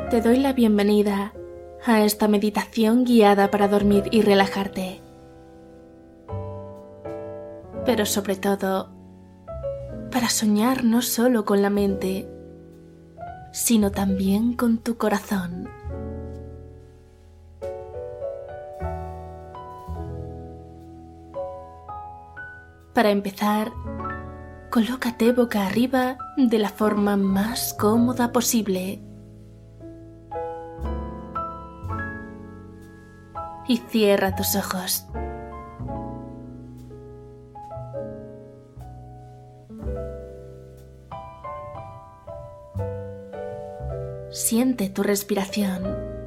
Te doy la bienvenida a esta meditación guiada para dormir y relajarte. Pero sobre todo, para soñar no solo con la mente, sino también con tu corazón. Para empezar, colócate boca arriba de la forma más cómoda posible. Y cierra tus ojos. Siente tu respiración.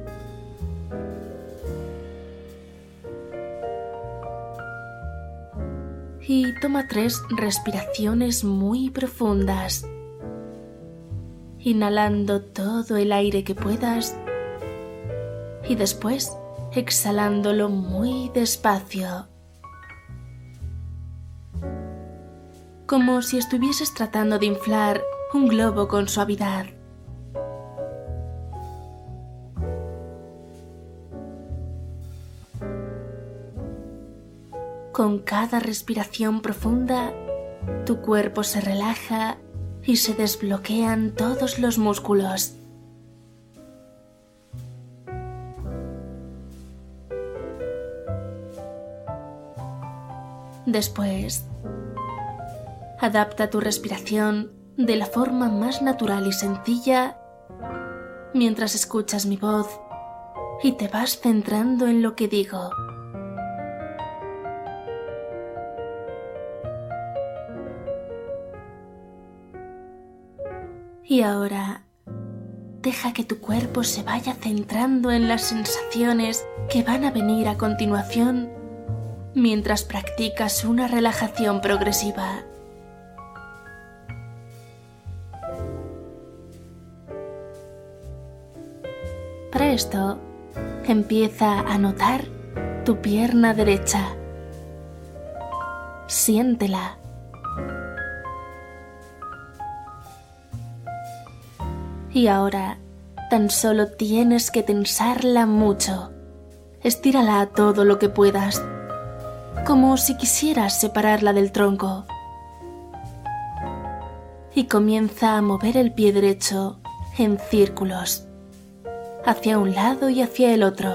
Y toma 3 respiraciones muy profundas, inhalando todo el aire que puedas y después exhalándolo muy despacio, como si estuvieses tratando de inflar un globo con suavidad. Con cada respiración profunda, tu cuerpo se relaja y se desbloquean todos los músculos. Después, adapta tu respiración de la forma más natural y sencilla mientras escuchas mi voz y te vas centrando en lo que digo. Y ahora, deja que tu cuerpo se vaya centrando en las sensaciones que van a venir a continuación mientras practicas una relajación progresiva. Para esto, empieza a notar tu pierna derecha. Siéntela. Y ahora, tan solo tienes que tensarla mucho. Estírala todo lo que puedas, como si quisieras separarla del tronco. Y comienza a mover el pie derecho en círculos, hacia un lado y hacia el otro.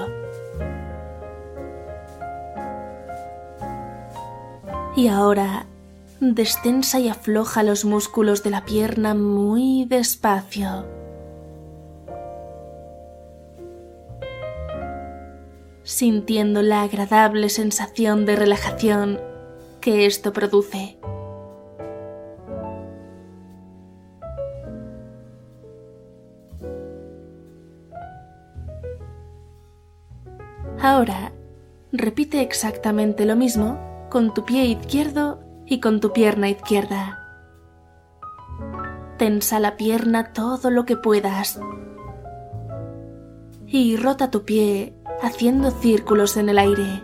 Y ahora, destensa y afloja los músculos de la pierna muy despacio. Sintiendo la agradable sensación de relajación que esto produce. Ahora, repite exactamente lo mismo con tu pie izquierdo y con tu pierna izquierda. Tensa la pierna todo lo que puedas y rota tu pie haciendo círculos en el aire.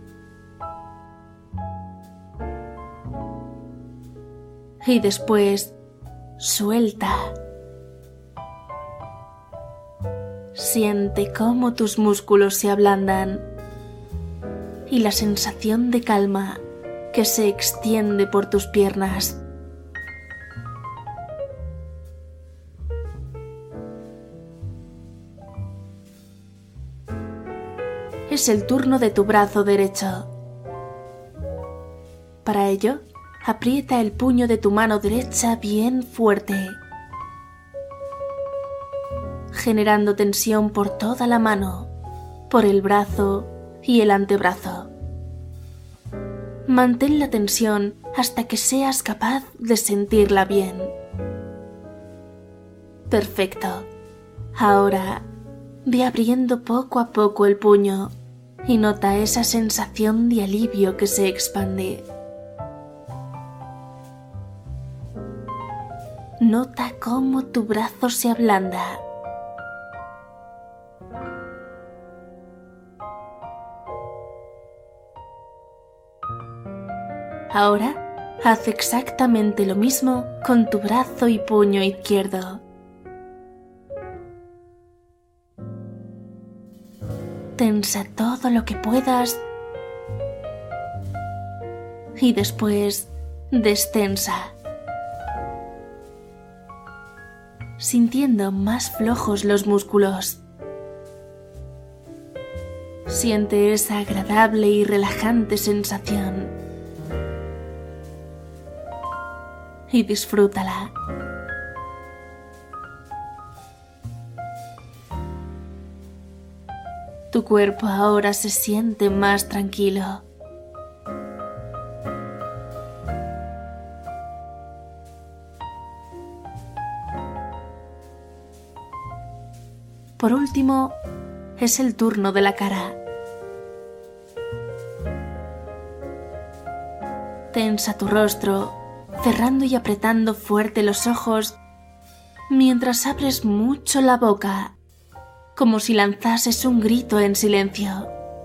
Y después, suelta. Siente cómo tus músculos se ablandan y la sensación de calma que se extiende por tus piernas. Es el turno de tu brazo derecho. Para ello, aprieta el puño de tu mano derecha bien fuerte, generando tensión por toda la mano, por el brazo y el antebrazo. Mantén la tensión hasta que seas capaz de sentirla bien. Perfecto. Ahora, ve abriendo poco a poco el puño y nota esa sensación de alivio que se expande. Nota cómo tu brazo se ablanda. Ahora, haz exactamente lo mismo con tu brazo y puño izquierdo. tensa todo lo que puedas y después destensa, sintiendo más flojos los músculos. Siente esa agradable y relajante sensación y disfrútala. Tu cuerpo ahora se siente más tranquilo. Por último, es el turno de la cara. Tensa tu rostro, cerrando y apretando fuerte los ojos, mientras abres mucho la boca, como si lanzases un grito en silencio.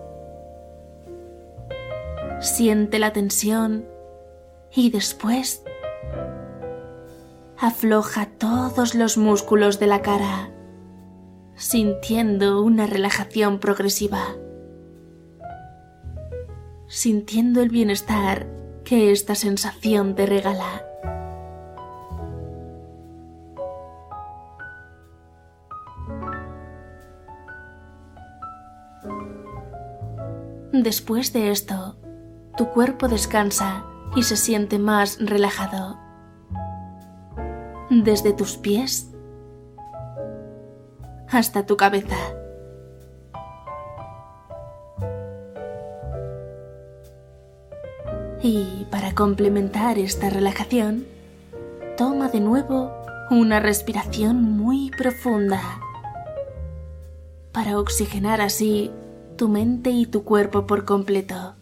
Siente la tensión y después afloja todos los músculos de la cara, sintiendo una relajación progresiva, sintiendo el bienestar que esta sensación te regala. Después de esto, tu cuerpo descansa y se siente más relajado. Desde tus pies hasta tu cabeza. Y para complementar esta relajación, toma de nuevo una respiración muy profunda para oxigenar así tu mente y tu cuerpo por completo.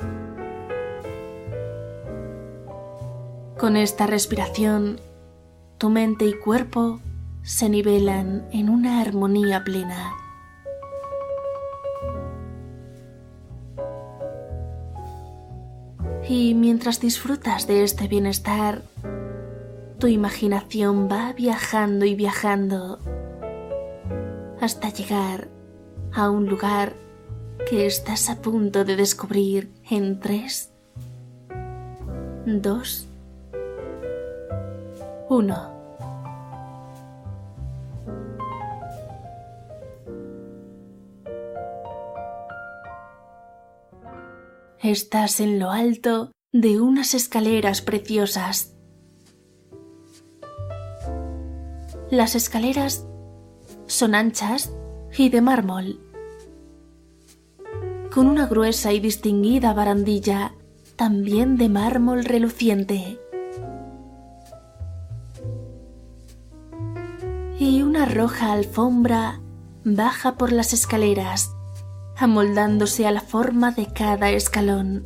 Con esta respiración, tu mente y cuerpo se nivelan en una armonía plena. Y mientras disfrutas de este bienestar, tu imaginación va viajando y viajando hasta llegar a un lugar que estás a punto de descubrir en 3, 2, 1. Estás en lo alto de unas escaleras preciosas. Las escaleras son anchas y de mármol, con una gruesa y distinguida barandilla, también de mármol reluciente, y una roja alfombra baja por las escaleras, amoldándose a la forma de cada escalón.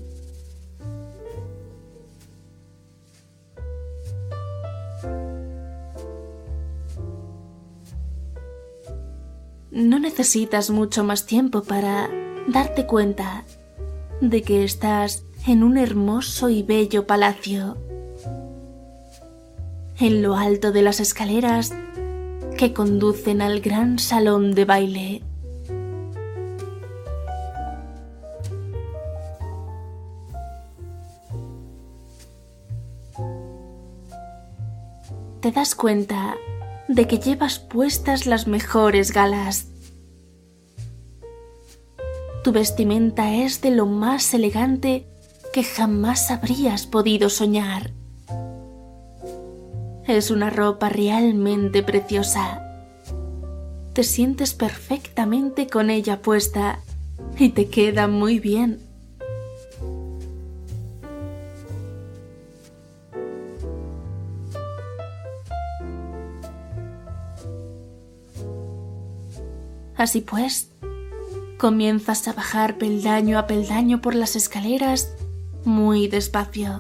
No necesitas mucho más tiempo para darte cuenta de que estás en un hermoso y bello palacio, en lo alto de las escaleras que conducen al gran salón de baile. Te das cuenta de que llevas puestas las mejores galas. Tu vestimenta es de lo más elegante que jamás habrías podido soñar. Es una ropa realmente preciosa. Te sientes perfectamente con ella puesta y te queda muy bien. Así pues, comienzas a bajar peldaño a peldaño por las escaleras muy despacio.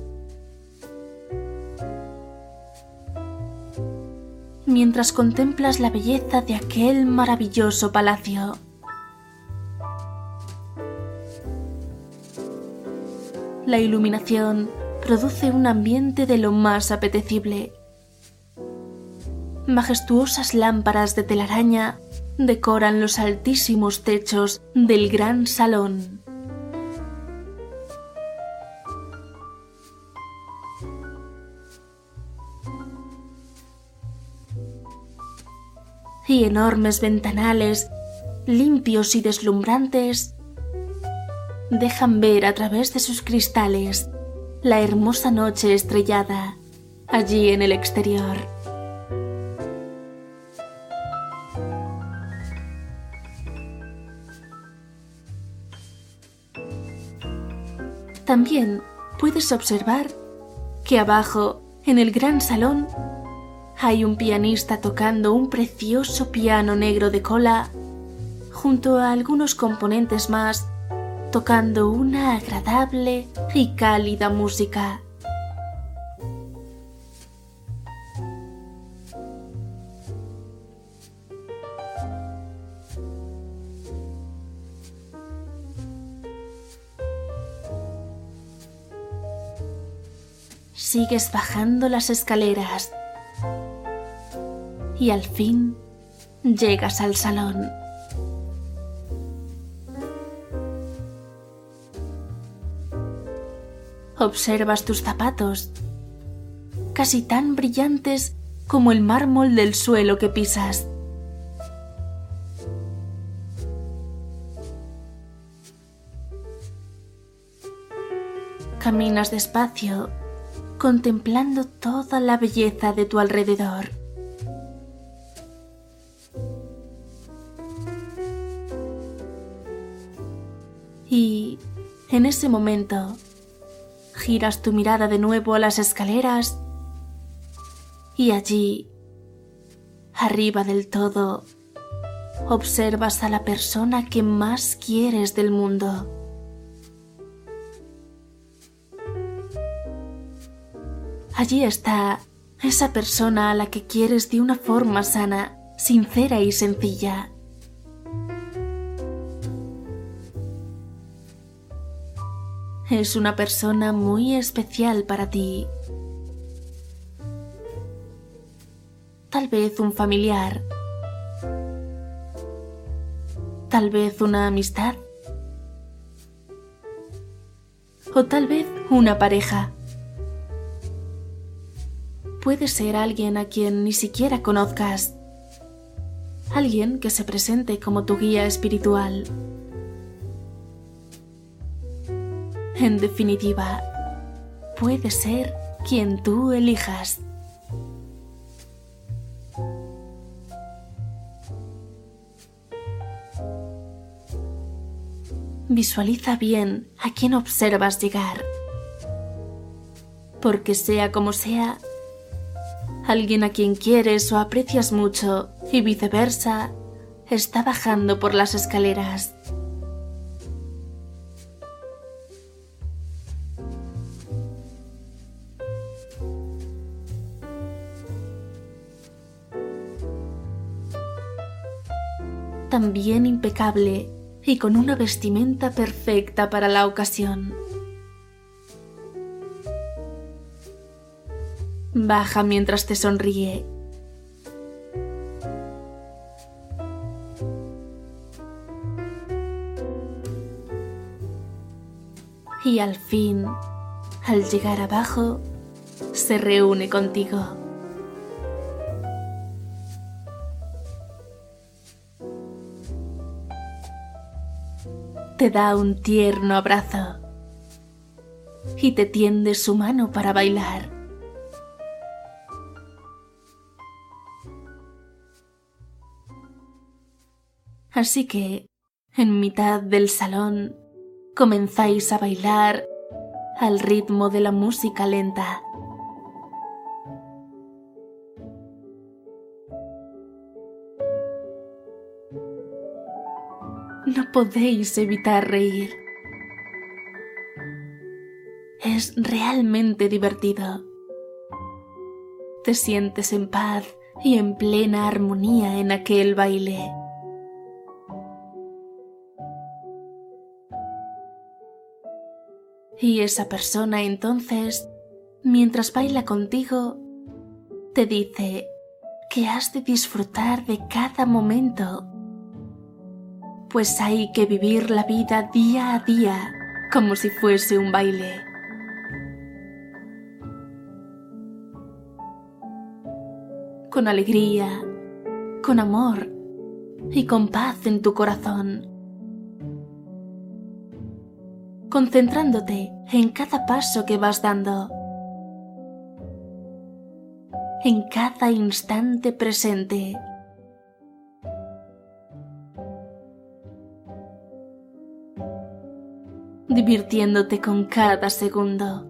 Mientras contemplas la belleza de aquel maravilloso palacio. La iluminación produce un ambiente de lo más apetecible. Majestuosas lámparas de telaraña decoran los altísimos techos del gran salón. Y enormes ventanales, limpios y deslumbrantes, dejan ver a través de sus cristales la hermosa noche estrellada allí en el exterior. También puedes observar que abajo, en el gran salón, hay un pianista tocando un precioso piano negro de cola, junto a algunos componentes más, tocando una agradable y cálida música. Sigues bajando las escaleras y al fin llegas al salón. Observas tus zapatos, casi tan brillantes como el mármol del suelo que pisas. Caminas despacio, contemplando toda la belleza de tu alrededor. Y en ese momento giras tu mirada de nuevo a las escaleras y allí, arriba del todo, observas a la persona que más quieres del mundo. Allí está esa persona a la que quieres de una forma sana, sincera y sencilla. Es una persona muy especial para ti. Tal vez un familiar. Tal vez una amistad. O tal vez una pareja. Puede ser alguien a quien ni siquiera conozcas. Alguien que se presente como tu guía espiritual. En definitiva, puede ser quien tú elijas. Visualiza bien a quien observas llegar. Porque sea como sea, alguien a quien quieres o aprecias mucho y viceversa, está bajando por las escaleras. También impecable y con una vestimenta perfecta para la ocasión. Baja mientras te sonríe. Y al fin, al llegar abajo, se reúne contigo. Te da un tierno abrazo y te tiende su mano para bailar. Así que, en mitad del salón, comenzáis a bailar al ritmo de la música lenta. No podéis evitar reír. Es realmente divertido. Te sientes en paz y en plena armonía en aquel baile. Y esa persona entonces, mientras baila contigo, te dice que has de disfrutar de cada momento pues hay que vivir la vida día a día como si fuese un baile. Con alegría, con amor y con paz en tu corazón, concentrándote en cada paso que vas dando, en cada instante presente. Divirtiéndote con cada segundo.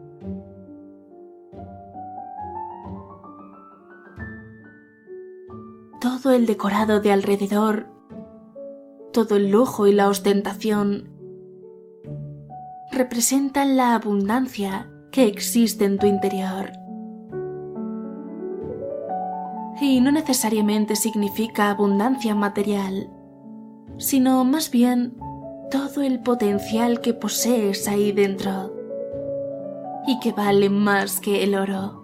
Todo el decorado de alrededor, todo el lujo y la ostentación representan la abundancia que existe en tu interior. Y no necesariamente significa abundancia material, sino más bien todo el potencial que posees ahí dentro y que vale más que el oro.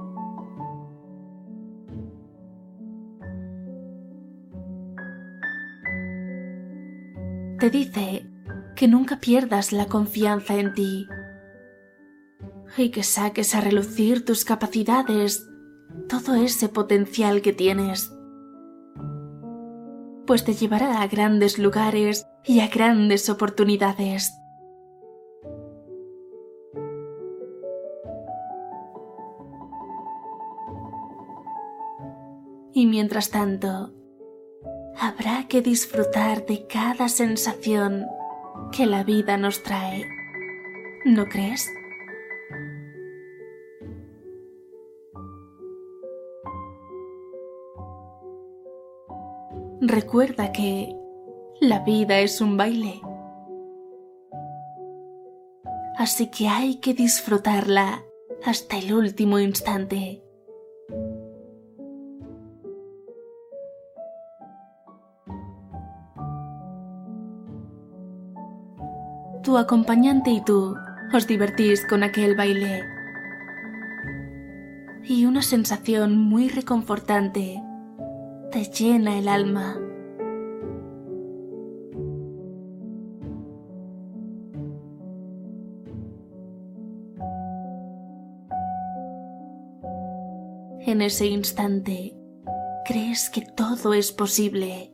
Te dice que nunca pierdas la confianza en ti y que saques a relucir tus capacidades, todo ese potencial que tienes, pues te llevará a grandes lugares y a grandes oportunidades. Y mientras tanto, habrá que disfrutar de cada sensación que la vida nos trae, ¿no crees? Recuerda que la vida es un baile, así que hay que disfrutarla hasta el último instante. Tu acompañante y tú os divertís con aquel baile y una sensación muy reconfortante te llena el alma. En ese instante, crees que todo es posible.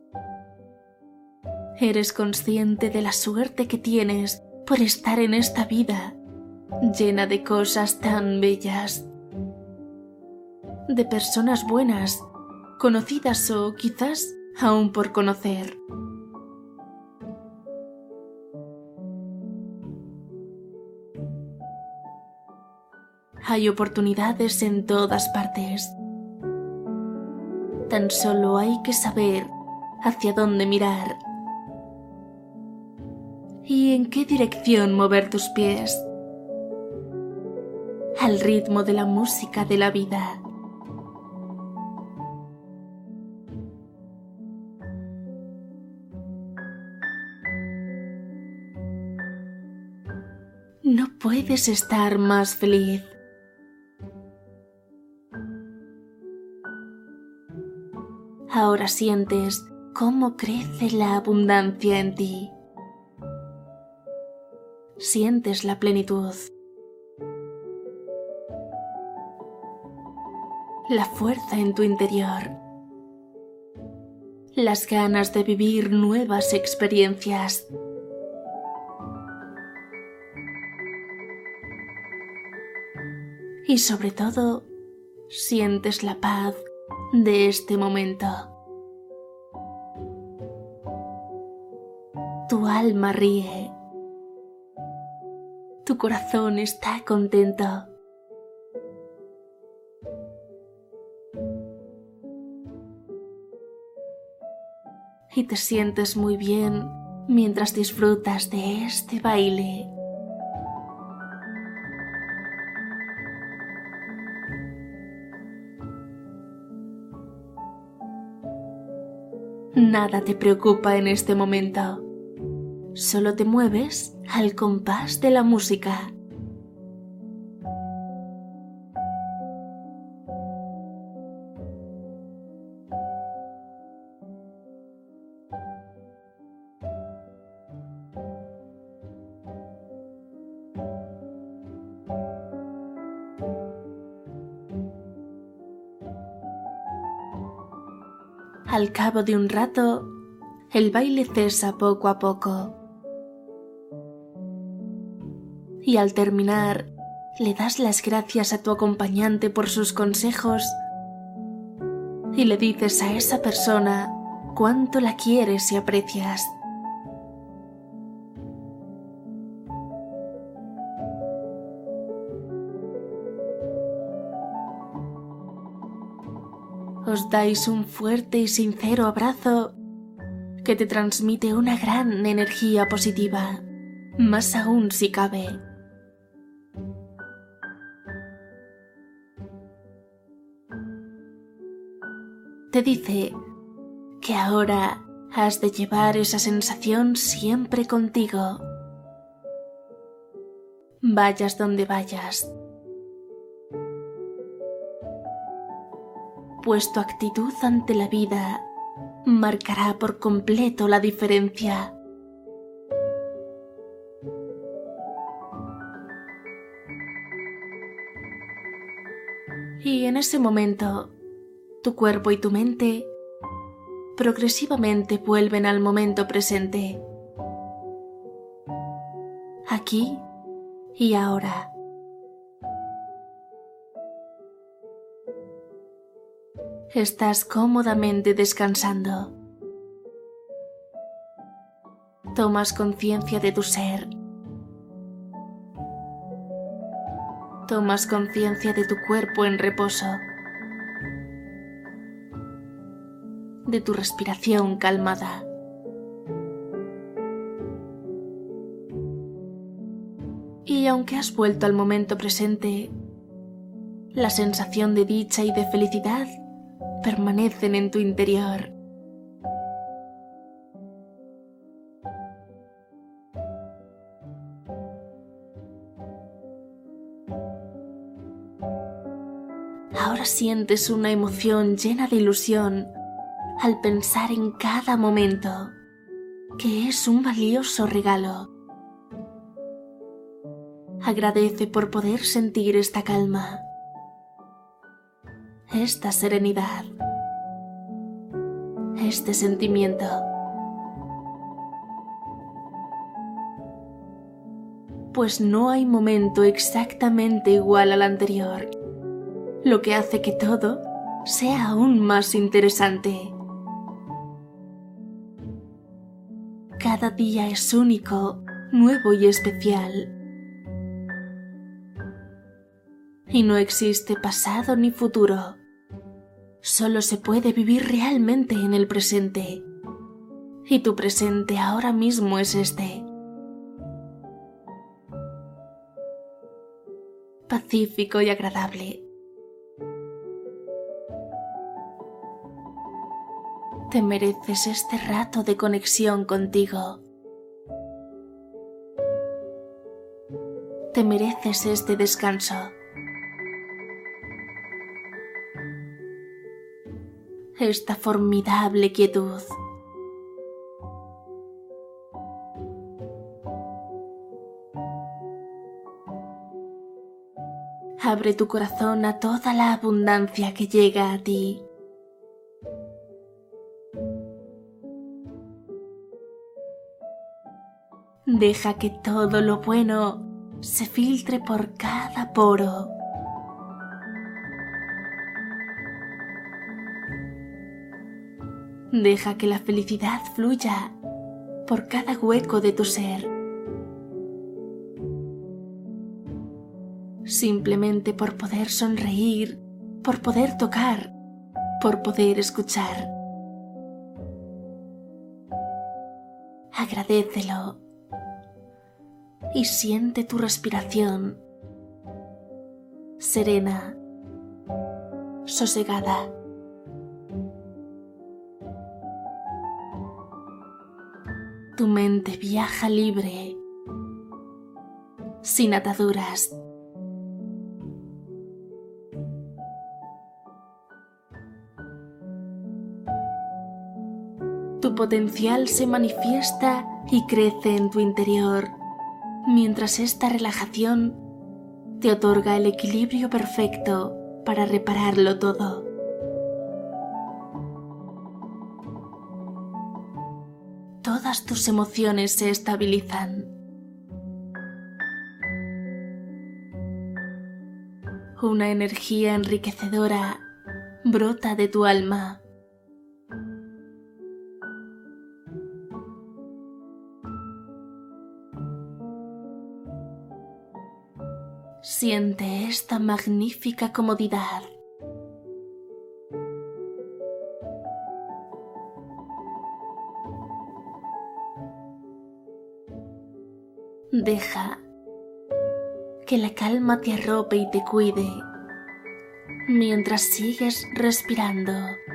Eres consciente de la suerte que tienes por estar en esta vida, llena de cosas tan bellas, de personas buenas, conocidas o quizás aún por conocer. Hay oportunidades en todas partes. Tan solo hay que saber hacia dónde mirar y en qué dirección mover tus pies, al ritmo de la música de la vida. No puedes estar más feliz. Ahora sientes cómo crece la abundancia en ti. Sientes la plenitud, la fuerza en tu interior, las ganas de vivir nuevas experiencias. Y sobre todo, sientes la paz de este momento. Tu alma ríe. Tu corazón está contento. Y te sientes muy bien mientras disfrutas de este baile. Nada te preocupa en este momento. Solo te mueves al compás de la música. Al cabo de un rato, el baile cesa poco a poco. Y al terminar, le das las gracias a tu acompañante por sus consejos y le dices a esa persona cuánto la quieres y aprecias. Os dais un fuerte y sincero abrazo que te transmite una gran energía positiva, más aún si cabe. Te dice que ahora has de llevar esa sensación siempre contigo. Vayas donde vayas, pues tu actitud ante la vida marcará por completo la diferencia. Y en ese momento, tu cuerpo y tu mente progresivamente vuelven al momento presente, aquí y ahora. Estás cómodamente descansando. Tomas conciencia de tu ser. Tomas conciencia de tu cuerpo en reposo, de tu respiración calmada. Y aunque has vuelto al momento presente, la sensación de dicha y de felicidad permanecen en tu interior. Ahora sientes una emoción llena de ilusión al pensar en cada momento, que es un valioso regalo. Agradece por poder sentir esta calma, esta serenidad, este sentimiento. Pues no hay momento exactamente igual al anterior, lo que hace que todo sea aún más interesante. Cada día es único, nuevo y especial. Y no existe pasado ni futuro. Solo se puede vivir realmente en el presente. Y tu presente ahora mismo es este. Pacífico y agradable. Te mereces este rato de conexión contigo. Te mereces este descanso. Esta formidable quietud. Abre tu corazón a toda la abundancia que llega a ti. Deja que todo lo bueno se filtre por cada poro. Deja que la felicidad fluya por cada hueco de tu ser. Simplemente por poder sonreír, por poder tocar, por poder escuchar. Agradécelo y siente tu respiración serena, sosegada. Tu mente viaja libre, sin ataduras. Tu potencial se manifiesta y crece en tu interior, mientras esta relajación te otorga el equilibrio perfecto para repararlo todo. todas tus emociones se estabilizan. Una energía enriquecedora brota de tu alma. Siente esta magnífica comodidad. Deja que la calma te arrope y te cuide mientras sigues respirando.